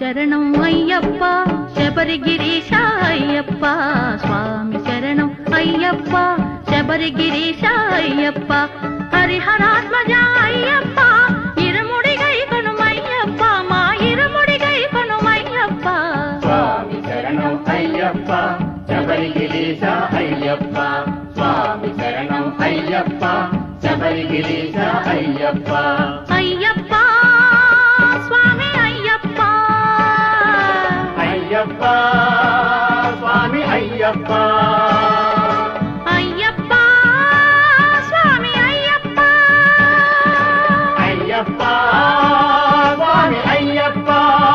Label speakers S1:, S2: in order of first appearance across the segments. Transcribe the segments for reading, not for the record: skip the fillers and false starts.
S1: శరణం అయ్యప్ప శబరిగిరీశ అయ్యప్ప స్వామి శరణం అయ్యప్ప శబరిగిరీశ అయ్యప్ప హరిహరాత్మజ అయ్యప్ప ఇరుముడిగై కొనుమయ్యప్ప మా ఇరుముడిగై కొనుమయ్యప్ప
S2: స్వామి శరణం అయ్యప్ప శబరిగిరీశ అయ్యప్ప స్వామి శరణం అయ్యప్ప శబరిగిరీశ అయ్యప్ప
S1: అయ్యప్ప స్వామి అయ్యప్ప
S2: అయ్యప్ప స్వామి అయ్యప్ప
S1: అయ్యప్ప స్వామి అయ్యప్ప
S2: అయ్యప్ప స్వామి అయ్యప్ప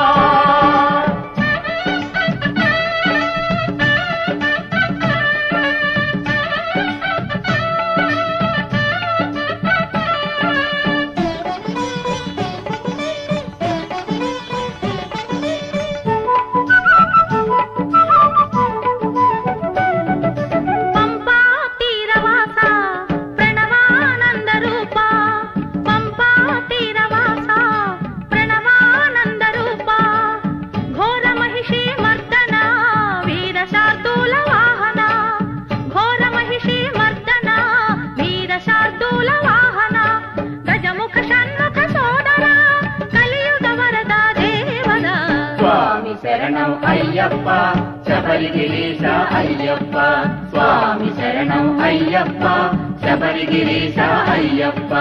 S2: శరణం అయ్యప్ప శబరిగిరీశ అయ్యప్ప స్వామి శరణం అయ్యప్ప శబరిగిరీశ అయ్యప్ప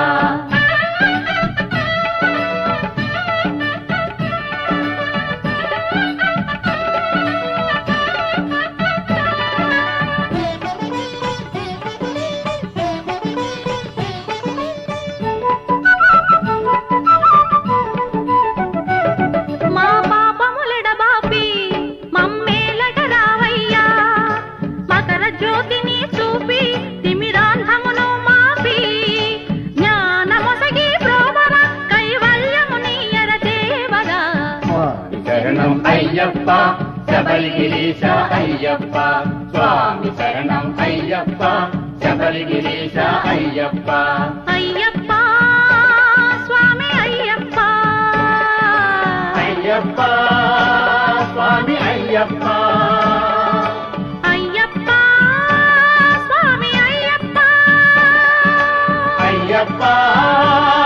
S1: జ్యోతిని చూపి తిమిరాంధమును మాపి జ్ఞానమొసగి ప్రోభవ కైవల్యమునియర దేవగా
S2: శరణం అయ్యప్ప శబరిగిరీశ అయ్యప్ప స్వామి శరణం అయ్యప్ప శబరిగిరీశ అయ్యప్ప
S1: అయ్యప్ప స్వామి అయ్యప్ప
S2: అయ్యప్ప స్వామి అయ్యప్ప అయ్యప్ప